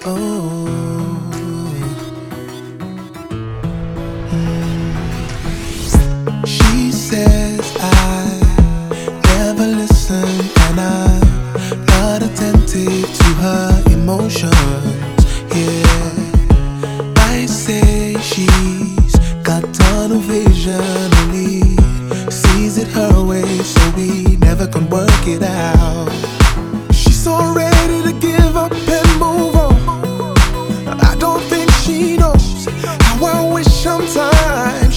Oh. She says I never listen and I'm not attentive to her emotions. Yeah, I say she's got tunnel vision, only sees it her way, so we never can work it out. She's so ready to give up and move on. I don't think she knows how I wish sometimes